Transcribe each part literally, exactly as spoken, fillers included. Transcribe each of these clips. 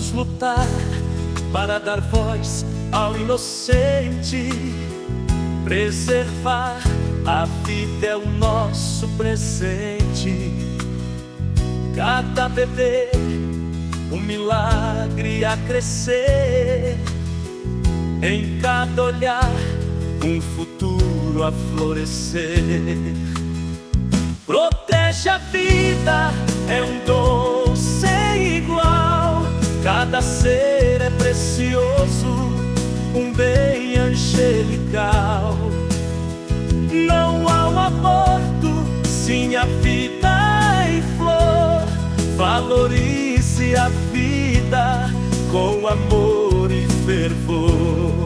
Vamos lutar para dar voz ao inocente. Preservar a vida é o nosso presente. Cada bebê, um milagre a crescer. Em cada olhar, um futuro a florescer. Protege a vida, é um dom sem igual. Cada ser é precioso, um bem angelical. Não há um aborto, sim a vida em flor. Valorize a vida com amor e fervor.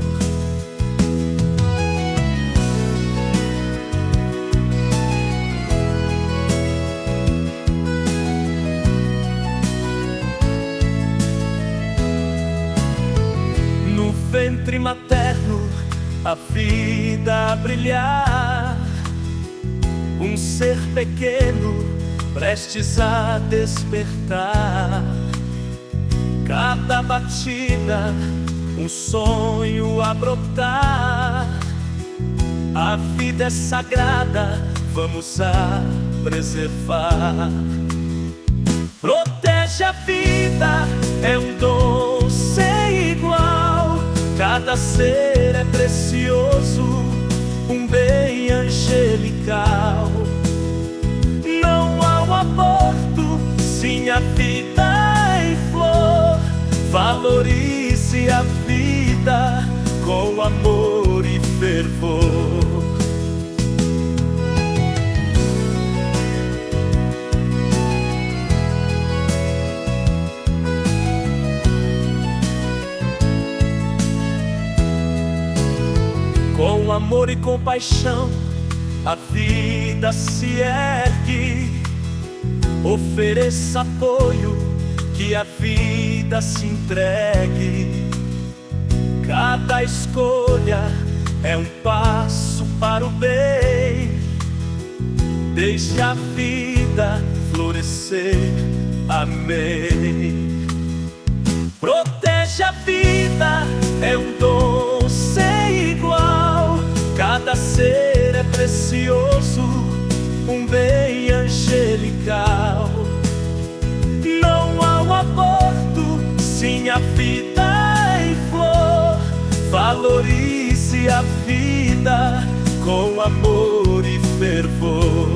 No ventre materno, a vida a brilhar. Um ser pequeno, prestes a despertar. Cada batida, um sonho a brotar. A vida é sagrada, vamos a preservar. Protege a vida, é um dom sem igual. Cada ser é precioso, um bem angelical. Não há um aborto, sim a vida em flor. Valorize a vida com amor e fervor. Com amor e compaixão, a vida se ergue. Ofereça apoio, que a vida se entregue. Cada escolha é um passo para o bem. Deixe a vida florescer, amém. Protege a vida, é um dom sem igual. Cada ser é precioso, um bem angelical. Não há um aborto, sim a vida em flor. Valorize a vida com amor e fervor.